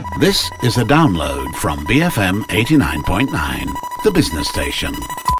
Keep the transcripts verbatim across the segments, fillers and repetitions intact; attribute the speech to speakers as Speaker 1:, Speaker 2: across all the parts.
Speaker 1: This is a download from B F M eighty-nine point nine, the business station.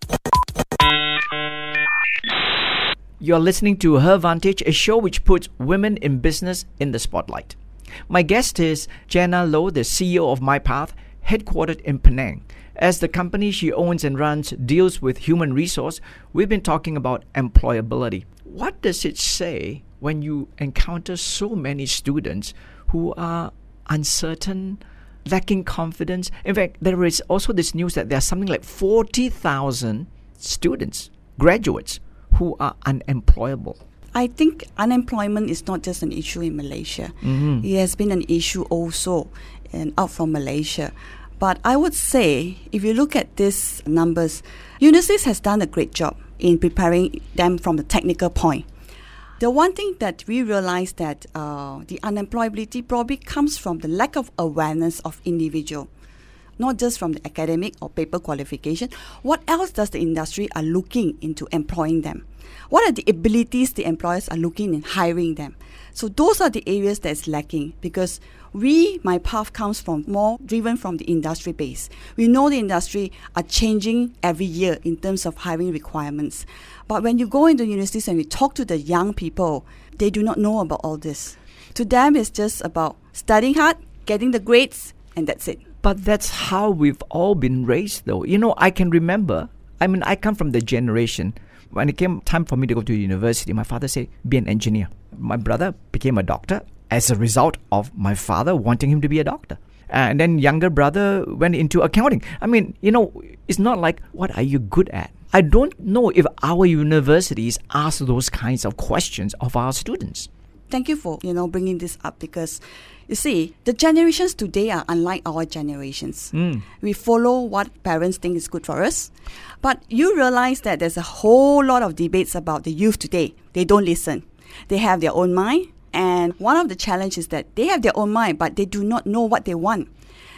Speaker 2: You're listening to Her Vantage, a show which puts women in business in the spotlight. My guest is Jenna Low, the C E O of MyPath, headquartered in Penang. As the company she owns and runs deals with human resource, we've been talking about employability. What does it say when you encounter so many students who are uncertain, lacking confidence? In fact, there is also this news that there are something like forty thousand students, graduates, who are unemployable.
Speaker 3: I think unemployment is not just an issue in Malaysia. Mm-hmm. It has been an issue also in, out from Malaysia. But I would say, if you look at these numbers, Unisys has done a great job in preparing them from the technical point. The one thing that we realize that uh, the unemployability probably comes from the lack of awareness of individual, not just from the academic or paper qualification. What else does the industry are looking into employing them? What are the abilities the employers are looking in hiring them? So those are the areas that's lacking, because we, MyPath, comes from more driven from the industry base. We know the industry are changing every year in terms of hiring requirements. But when you go into universities and you talk to the young people, they do not know about all this. To them, it's just about studying hard, getting the grades, and that's it.
Speaker 2: But that's how we've all been raised, though. You know, I can remember, I mean, I come from the generation, when it came time for me to go to university, my father said, be an engineer. My brother became a doctor as a result of my father wanting him to be a doctor. And then younger brother went into accounting. I mean, you know, it's not like, what are you good at? I don't know if our universities ask those kinds of questions of our students.
Speaker 3: Thank you for, you know, bringing this up, because, you see, the generations today are unlike our generations. Mm. We follow what parents think is good for us. But you realize that there's a whole lot of debates about the youth today. They don't listen. They have their own mind. And one of the challenges is that they have their own mind, but they do not know what they want.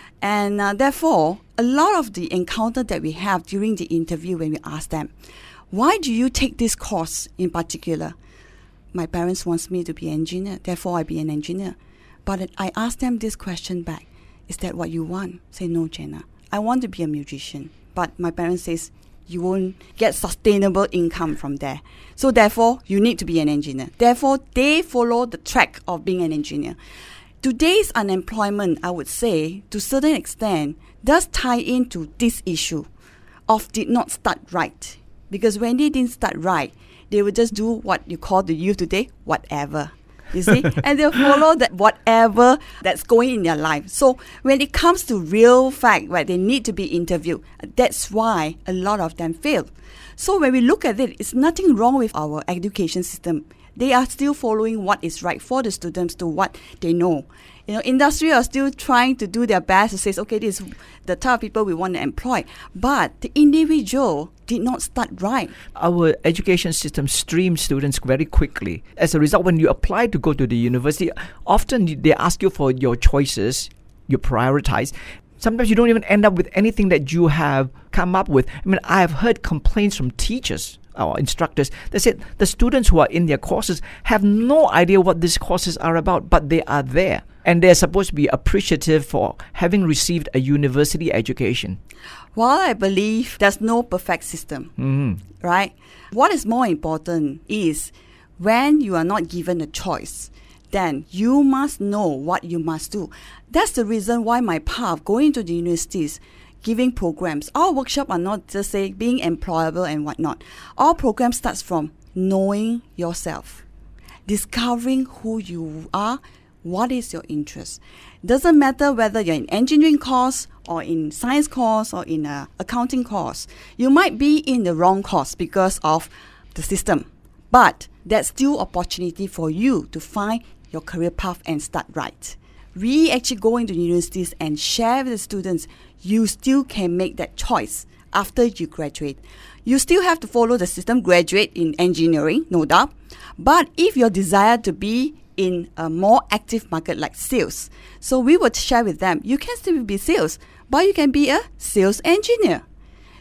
Speaker 3: And uh, therefore, a lot of the encounter that we have during the interview when we ask them, why do you take this course in particular? My parents want me to be an engineer, therefore I be an engineer. But I ask them this question back, is that what you want? Say, no, Jenna, I want to be a musician. But my parents says, you won't get sustainable income from there. So therefore, you need to be an engineer. Therefore, they follow the track of being an engineer. Today's unemployment, I would say, to a certain extent, does tie into this issue of did not start right. Because when they didn't start right, they would just do what you call the youth today, whatever. You see? And they'll follow that whatever that's going in their life. So when it comes to real fact, where they need to be interviewed, that's why a lot of them fail. So when we look at it, it's nothing wrong with our education system. They are still following what is right for the students to what they know. You know, industry are still trying to do their best to say, okay, this is the type of people we want to employ. But the individual did not start right.
Speaker 2: Our education system streams students very quickly. As a result, when you apply to go to the university, often they ask you for your choices, you prioritize. Sometimes you don't even end up with anything that you have come up with. I mean, I have heard complaints from teachers or instructors that said the students who are in their courses have no idea what these courses are about, but they are there. And they're supposed to be appreciative for having received a university education.
Speaker 3: While I believe there's no perfect system, mm-hmm. right? What is more important is when you are not given a choice, then you must know what you must do. That's the reason why MyPath, going to the universities, giving programs. Our workshop are not just say being employable and whatnot. Our program starts from knowing yourself, discovering who you are, what is your interest. Doesn't matter whether you're in engineering course or in science course or in a accounting course. You might be in the wrong course because of the system, but that's still opportunity for you to find your career path and start right. We actually go into universities and share with the students, you still can make that choice after you graduate. You still have to follow the system, graduate in engineering, no doubt. But if your desire to be in a more active market like sales, so we would share with them, you can still be sales, but you can be a sales engineer.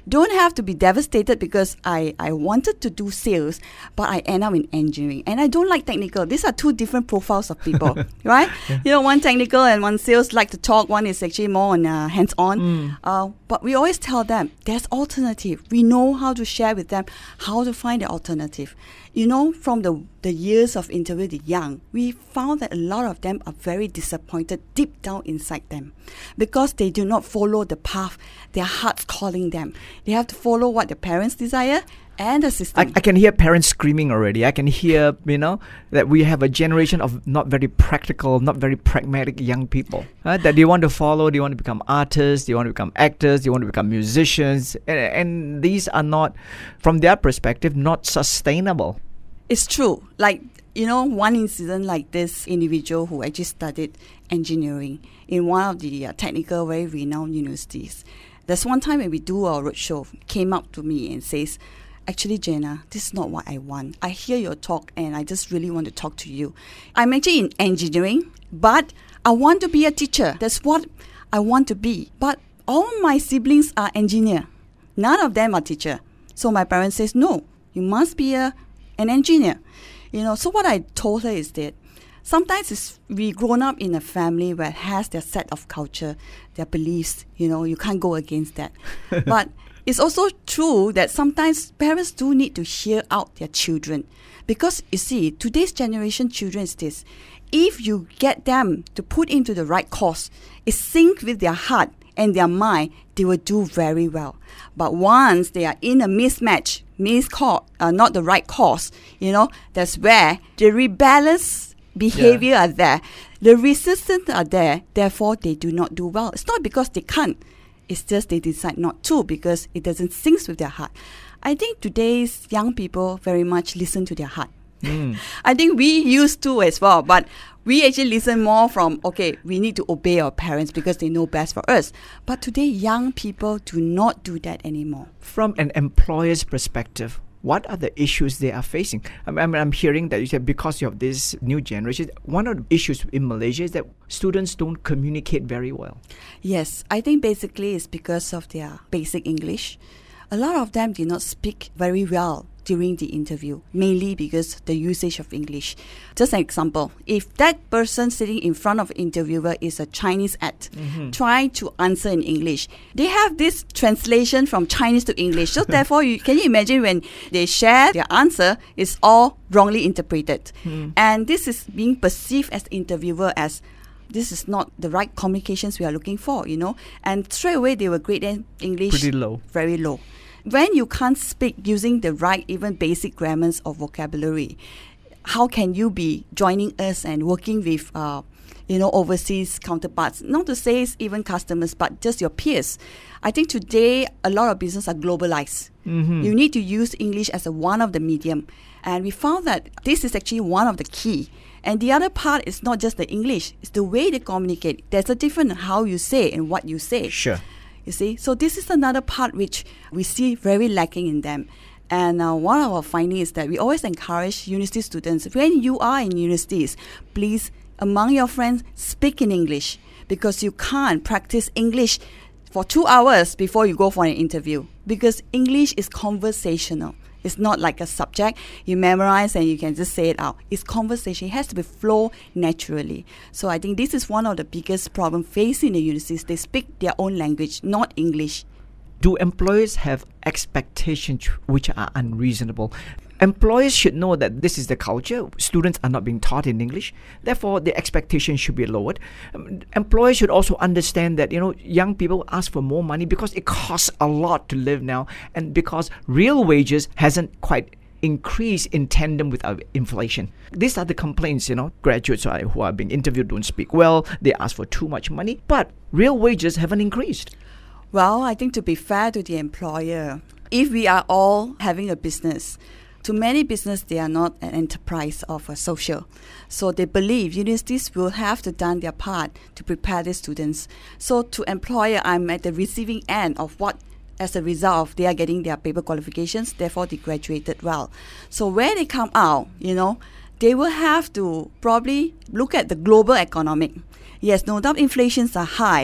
Speaker 3: don't have to be devastated because I, I wanted to do sales, but I end up in engineering. And I don't like technical. These are two different profiles of people, right? Yeah. You know, one technical and one sales, like to talk. One is actually more on uh, hands-on. Mm. Uh, but we always tell them, there's alternative. We know how to share with them, how to find the alternative. You know, from the, the years of interview the young, we found that a lot of them are very disappointed deep down inside them because they do not follow the path their heart's calling them. They have to follow what their parents desire and the system.
Speaker 2: I, I can hear parents screaming already. I can hear, you know, that we have a generation of not very practical, not very pragmatic young people. Right? That they want to follow, they want to become artists, they want to become actors, they want to become musicians. And, and these are not, from their perspective, not sustainable.
Speaker 3: It's true. Like, you know, one incident like this individual who actually studied engineering in one of the uh, technical, very renowned universities. There's one time when we do our roadshow, came up to me and says, actually, Jenna, this is not what I want. I hear your talk and I just really want to talk to you. I'm actually in engineering, but I want to be a teacher. That's what I want to be. But all my siblings are engineer. None of them are teacher. So my parents says, no, you must be a an engineer. You know, so what I told her is that sometimes it's, we grown up in a family where it has their set of culture, their beliefs, you know, you can't go against that. But it's also true that sometimes parents do need to hear out their children. Because, you see, today's generation children is this. If you get them to put into the right course, it syncs with their heart and their mind, they will do very well. But once they are in a mismatch, miscourse, uh, not the right course, you know, that's where the rebellious behavior yeah. are there. The resistance are there. Therefore, they do not do well. It's not because they can't. It's just they decide not to because it doesn't sync with their heart. I think today's young people very much listen to their heart. Mm. I think we used to as well, but we actually listen more from, okay, we need to obey our parents because they know best for us. But today, young people do not do that anymore.
Speaker 2: From an employer's perspective, what are the issues they are facing? I mean, I'm hearing that you said because of this new generation, one of the issues in Malaysia is that students don't communicate very well.
Speaker 3: Yes, I think basically it's because of their basic English. A lot of them do not speak very well during the interview, mainly because the usage of English. Just an example, if that person sitting in front of the interviewer is a Chinese ad, mm-hmm. trying to answer in English, they have this translation from Chinese to English. So therefore, you, can you imagine when they share their answer, it's all wrongly interpreted. Mm. And this is being perceived as the interviewer as this is not the right communications we are looking for, you know. And straight away, they will grade their English
Speaker 2: pretty low.
Speaker 3: Very low. When you can't speak using the right, even basic grammars or vocabulary, how can you be joining us and working with, uh, you know, overseas counterparts? Not to say it's even customers, but just your peers. I think today a lot of business are globalized. Mm-hmm. You need to use English as a one of the medium, and we found that this is actually one of the key. And the other part is not just the English; it's the way they communicate. There's a difference in how you say and what you say.
Speaker 2: Sure.
Speaker 3: You see, so this is another part which we see very lacking in them. And uh, one of our findings is that we always encourage university students, when you are in universities, please, among your friends, speak in English, because you can't practice English for two hours before you go for an interview, because English is conversational. It's not like a subject you memorize and you can just say it out. It's conversation. It has to be flow naturally. So I think this is one of the biggest problems facing the universities. They speak their own language, not English.
Speaker 2: Do employers have expectations which are unreasonable? Employers should know that this is the culture. Students are not being taught in English. Therefore, the expectations should be lowered. Um, employers should also understand that, you know, young people ask for more money because it costs a lot to live now, and because real wages hasn't quite increased in tandem with our inflation. These are the complaints, you know, graduates who are, who are being interviewed don't speak well, they ask for too much money, but real wages haven't increased.
Speaker 3: Well, I think to be fair to the employer, if we are all having a business, to many business, they are not an enterprise of a social. So they believe universities will have to done their part to prepare the students. So to employer, I'm at the receiving end of what, as a result, they are getting their paper qualifications, therefore they graduated well. So when they come out, you know, they will have to probably look at the global economic. Yes, no doubt inflations are high.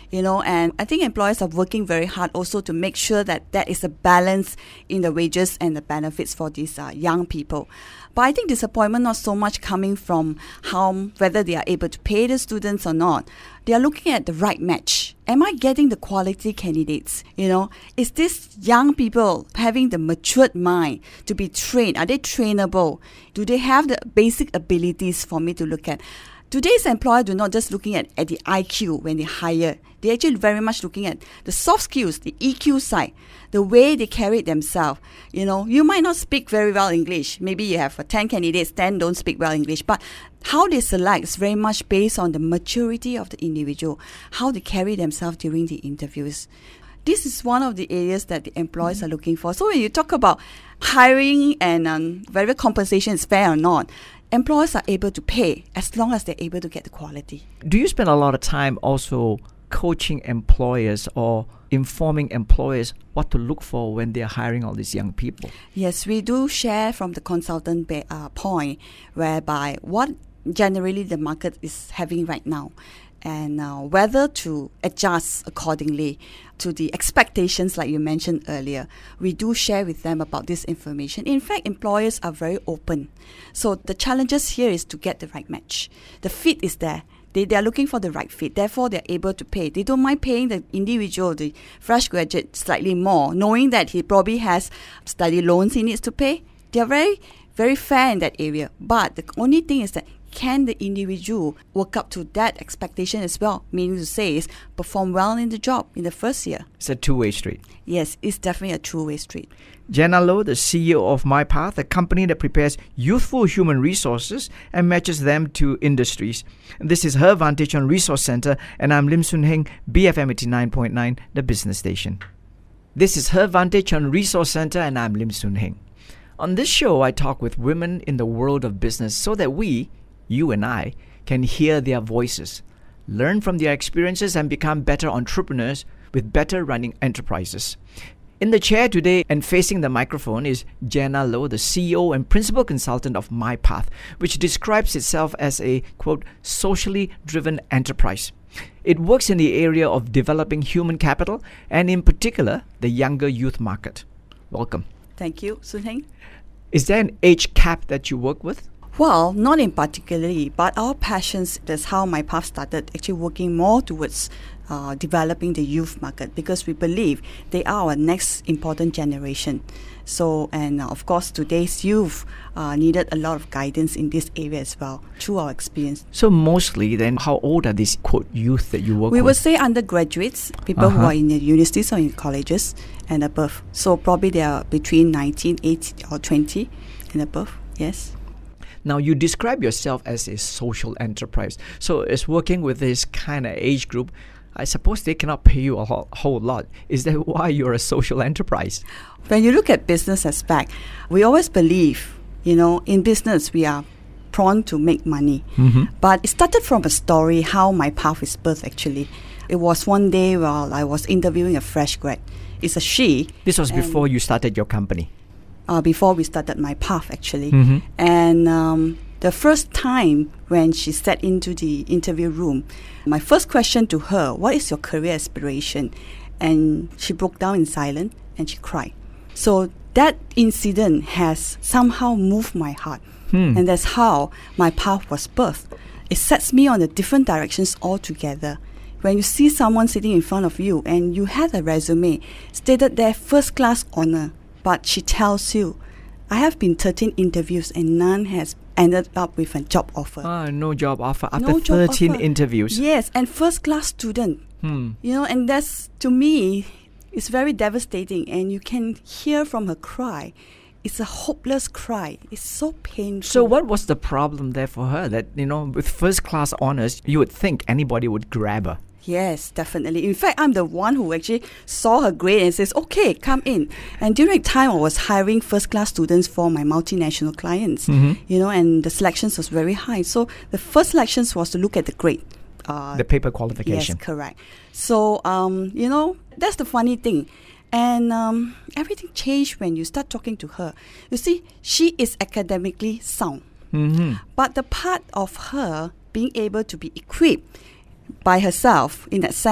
Speaker 3: you know, and I think employers are working very hard also to make sure that there is a balance in the wages and the benefits for these uh, young people. But I think disappointment not so much coming from how whether they are able to pay the students or not. They are looking at the right match. Am I getting the quality candidates? You know, is this young people having the matured mind to be trained? Are they trainable? Do they have the basic abilities for me to look at? Today's employer do not just looking at, at the I Q when they hire. They're actually very much looking at the soft skills, the E Q side, the way they carry themselves. You know, you might not speak very well English. Maybe you have uh, ten candidates, ten don't speak well English. But how they select is very much based on the maturity of the individual, how they carry themselves during the interviews. This is one of the areas that the employers mm-hmm. are looking for. So when you talk about hiring and um, whether compensation is fair or not, employers are able to pay as long as they're able to get the quality.
Speaker 2: Do you spend a lot of time also coaching employers or informing employers what to look for when they're hiring all these young people?
Speaker 3: Yes, we do share from the consultant ba- uh, point, whereby what generally the market is having right now, and uh, whether to adjust accordingly to the expectations like you mentioned earlier. We do share with them about this information. In fact, employers are very open. So the challenges here is to get the right match. The fit is there. They, they are looking for the right fit. Therefore, they're able to pay. They don't mind paying the individual, the fresh graduate, slightly more, knowing that he probably has study loans he needs to pay. They're very, very fair in that area. But the only thing is that can the individual work up to that expectation as well? Meaning to say is perform well in the job in the first year.
Speaker 2: It's a two-way street.
Speaker 3: Yes, it's definitely a two-way street.
Speaker 2: Jenna Low, the C E O of MyPath, a company that prepares youthful human resources and matches them to industries. And this is Her Vantage on Resource Center, and I'm Lim Soon Heng, B F M eighty-nine point nine, the business station. This is Her Vantage on Resource Center, and I'm Lim Soon Heng. On this show, I talk with women in the world of business so that we, you and I, can hear their voices, learn from their experiences, and become better entrepreneurs with better running enterprises. In the chair today and facing the microphone is Jenna Low, the C E O and principal consultant of MyPath, which describes itself as a, quote, socially driven enterprise. It works in the area of developing human capital and in particular, the younger youth market. Welcome.
Speaker 3: Thank you, Soon Heng.
Speaker 2: Is there an age cap that you work with?
Speaker 3: Well, not in particularly, but our passions, that's how MyPath started, actually working more towards uh, developing the youth market, because we believe they are our next important generation. So, and uh, of course, today's youth uh, needed a lot of guidance in this area as well, through our experience.
Speaker 2: So mostly then, how old are these, quote, youth that you work
Speaker 3: we
Speaker 2: with?
Speaker 3: We would say undergraduates, people uh-huh. who are in the universities or in colleges and above. So probably they are between nineteen, eighteen or twenty and above, yes.
Speaker 2: Now, you describe yourself as a social enterprise. So it's working with this kind of age group. I suppose they cannot pay you a whole, whole lot. Is that why you're a social enterprise?
Speaker 3: When you look at business aspect, we always believe, you know, in business we are prone to make money. Mm-hmm. But it started from a story how MyPath is birthed actually. It was one day while I was interviewing a fresh grad. It's a she.
Speaker 2: This was before you started your company?
Speaker 3: Uh, before we started MyPath actually. Mm-hmm. And um, the first time when she sat into the interview room, my first question to her, what is your career aspiration? And she broke down in silence and she cried. So that incident has somehow moved my heart. Hmm. And that's how MyPath was birthed. It sets me on the different directions altogether. When you see someone sitting in front of you and you have a resume stated there first class honor, but she tells you, I have been thirteen interviews and none has ended up with a job offer.
Speaker 2: Ah, no job offer after
Speaker 3: no
Speaker 2: thirteen
Speaker 3: offer.
Speaker 2: interviews.
Speaker 3: Yes, and first class student. Hmm. You know, and that's, to me, it's very devastating. And you can hear from her cry. It's a hopeless cry. It's so painful.
Speaker 2: So what was the problem there for her? That, you know, with first class honors, you would think anybody would grab her.
Speaker 3: Yes, definitely. In fact, I'm the one who actually saw her grade and says, okay, come in. And during that time, I was hiring first-class students for my multinational clients, mm-hmm. you know, and the selections was very high. So the first selections was to look at the grade.
Speaker 2: Uh, the paper qualification.
Speaker 3: Yes, correct. So, um, you know, that's the funny thing. And um, everything changed when you start talking to her. You see, she is academically sound. Mm-hmm. But the part of her being able to be equipped by herself, in that sense,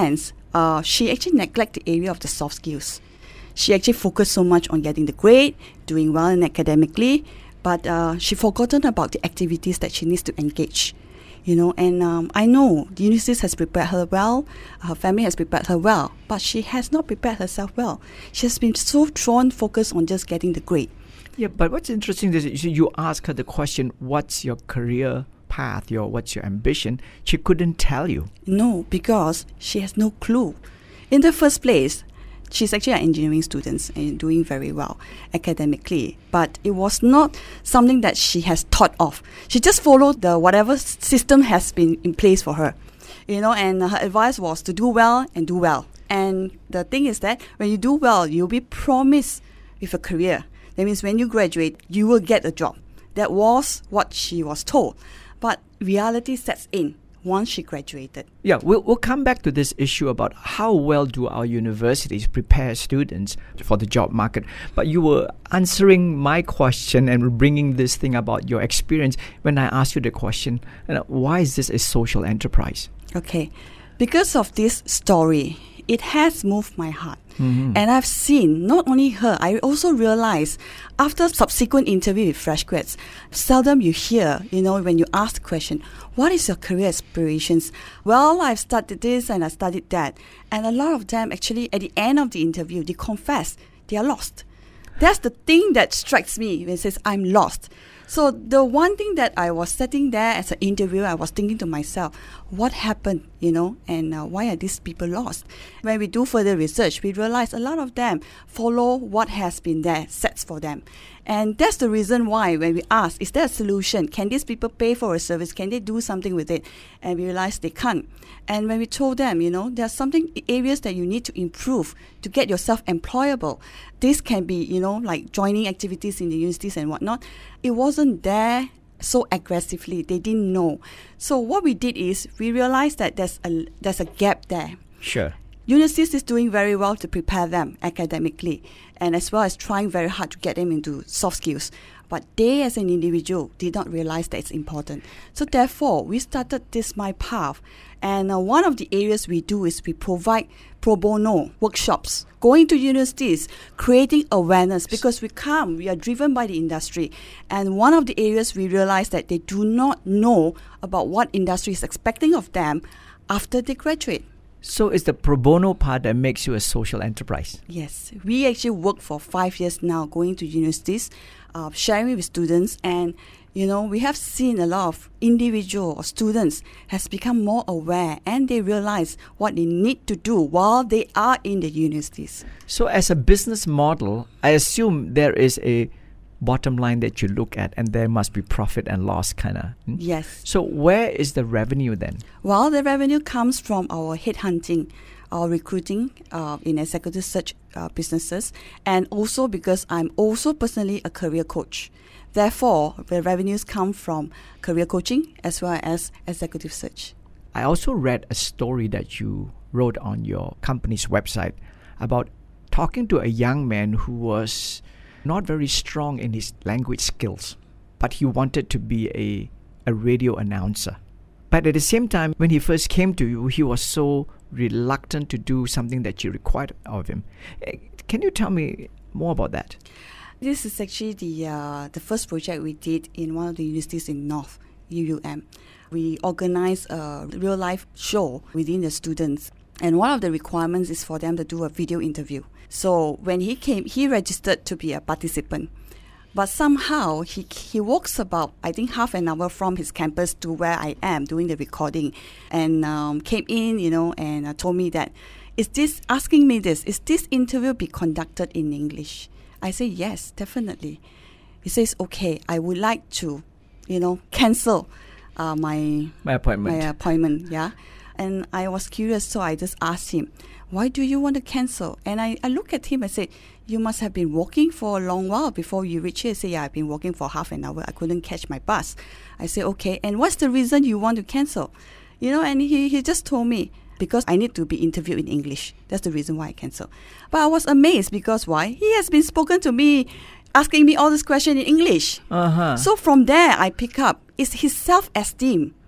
Speaker 3: uh, she actually neglected the area of the soft skills. She actually focused so much on getting the grade, doing well in academically, but uh, she forgotten about the activities that she needs to engage. You know, and um, I know the university has prepared her well, her family has prepared her well, but she has not prepared herself well. She has been so drawn, focused on just getting the grade.
Speaker 2: Yeah, but what's interesting is you you ask her the question, what's your career path, your what's your ambition? She couldn't tell you.
Speaker 3: No, because she has no clue. In the first place, she's actually an engineering student and doing very well academically, but it was not something that she has thought of. She just followed the whatever s- system has been in place for her, you know, and her advice was to do well and do well. And the thing is that when you do well, you'll be promised with a career. That means when you graduate, you will get a job. That was what she was told. But reality sets in once she graduated.
Speaker 2: Yeah, we'll, we'll come back to this issue about how well do our universities prepare students for the job market. But you were answering my question and bringing this thing about your experience when I asked you the question, you know, why is this a social enterprise?
Speaker 3: Okay. Because of this story, it has moved my heart.
Speaker 2: Mm-hmm.
Speaker 3: And I've seen not only her, I also realized after subsequent interview with fresh grads, seldom you hear, you know, when you ask the question, what is your career aspirations? Well, I've studied this and I studied that. And a lot of them actually at the end of the interview, they confess they are lost. That's the thing that strikes me when it says I'm lost. So the one thing that I was sitting there as an interviewer, I was thinking to myself, what happened, you know, and uh, why are these people lost? When we do further research, we realize a lot of them follow what has been there, set for them. And that's the reason why when we ask, is there a solution? Can these people pay for a service? Can they do something with it? And we realize they can't. And when we told them, you know, there are something areas that you need to improve to get yourself employable. This can be, you know, like joining activities in the universities and whatnot. It wasn't there so aggressively. They didn't know. So what we did is we realized that there's a there's a gap there.
Speaker 2: Sure.
Speaker 3: Universities is doing very well to prepare them academically and as well as trying very hard to get them into soft skills. But they as an individual did not realize that it's important. So therefore, we started this My Path. And uh, one of the areas we do is we provide pro bono workshops, going to universities, creating awareness because we come, we are driven by the industry. And one of the areas we realize that they do not know about what industry is expecting of them after they graduate.
Speaker 2: So it's the pro bono part that makes you a social enterprise.
Speaker 3: Yes, we actually work for five years now, going to universities, uh, sharing with students, and you know we have seen a lot of individual or students has become more aware and they realize what they need to do while they are in the universities.
Speaker 2: So as a business model, I assume there is a bottom line that you look at and there must be profit and loss kind of. Hmm?
Speaker 3: Yes.
Speaker 2: So where is the revenue then?
Speaker 3: Well, the revenue comes from our headhunting, our recruiting uh, in executive search uh, businesses, and also because I'm also personally a career coach. Therefore, the revenues come from career coaching as well as executive search.
Speaker 2: I also read a story that you wrote on your company's website about talking to a young man who was not very strong in his language skills, but he wanted to be a, a radio announcer. But at the same time, when he first came to you, he was so reluctant to do something that you required of him. Can you tell me more about that?
Speaker 3: This is actually the uh, the first project we did in one of the universities in North, U U M. We organized a real-life show within the students. And one of the requirements is for them to do a video interview. So when he came, he registered to be a participant. But somehow he he walks about, I think, half an hour from his campus to where I am doing the recording, and um, came in, you know, and uh, told me that, is this, asking me this, is this interview be conducted in English? I say, yes, definitely. He says, okay, I would like to, you know, cancel uh, my,
Speaker 2: My appointment.
Speaker 3: my appointment, yeah. And I was curious, so I just asked him, why do you want to cancel? And I, I look at him and say, you must have been walking for a long while before you reach here. I say, yeah, I've been walking for half an hour. I couldn't catch my bus. I say, okay, and what's the reason you want to cancel? You know, and he, he just told me, because I need to be interviewed in English. That's the reason why I cancel. But I was amazed because why? He has been spoken to me, asking me all this question in English.
Speaker 2: Uh-huh.
Speaker 3: So from there, I pick up, it's his self-esteem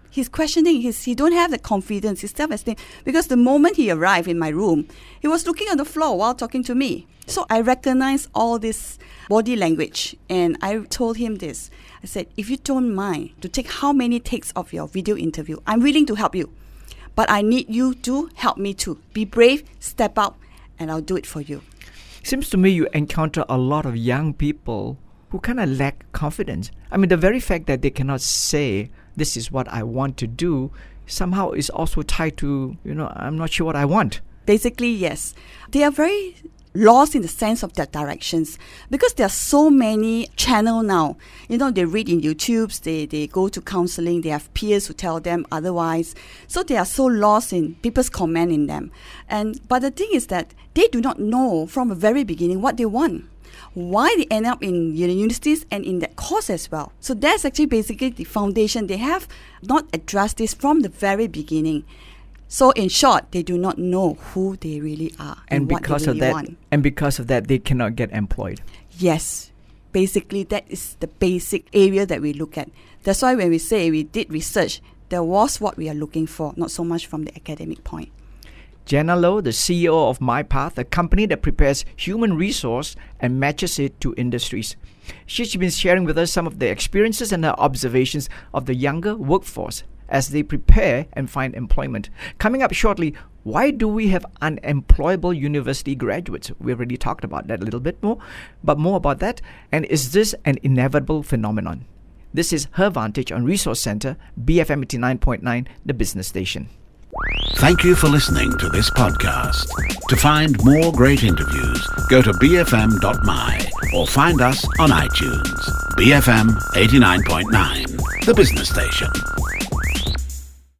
Speaker 3: He's questioning. He's, he don't have the confidence, his self-esteem. Because the moment he arrived in my room, he was looking on the floor while talking to me. So I recognized all this body language. And I told him this. I said, if you don't mind to take how many takes of your video interview, I'm willing to help you. But I need you to help me too. Be brave, step up, and I'll do it for you.
Speaker 2: Seems to me you encounter a lot of young people who kind of lack confidence. I mean, the very fact that they cannot say, this is what I want to do, somehow is also tied to, you know, I'm not sure what I want.
Speaker 3: Basically, yes. They are very lost in the sense of their directions because there are so many channels now. You know, they read in YouTubes, they, they go to counseling, they have peers who tell them otherwise. So they are so lost in people's comment in them. And but the thing is that they do not know from the very beginning what they want, why they end up in universities and in that course as well. So that's actually basically the foundation. They have not addressed this from the very beginning. So in short, they do not know who they really are and,
Speaker 2: and
Speaker 3: what
Speaker 2: because
Speaker 3: they really
Speaker 2: of that,
Speaker 3: want.
Speaker 2: And because of that, they cannot get employed.
Speaker 3: Yes. Basically, that is the basic area that we look at. That's why when we say we did research, there was what we are looking for, not so much from the academic point.
Speaker 2: Jenna Low, the C E O of MyPath, a company that prepares human resource and matches it to industries. She's been sharing with us some of the experiences and her observations of the younger workforce as they prepare and find employment. Coming up shortly, why do we have unemployable university graduates? We already talked about that a little bit more, but more about that. And is this an inevitable phenomenon? This is Her Vantage on Resource Center, B F M eighty-nine point nine, the business station.
Speaker 1: Thank you for listening to this podcast. To find more great interviews, go to b f m dot m y or find us on iTunes. B F M eighty-nine point nine, the business station.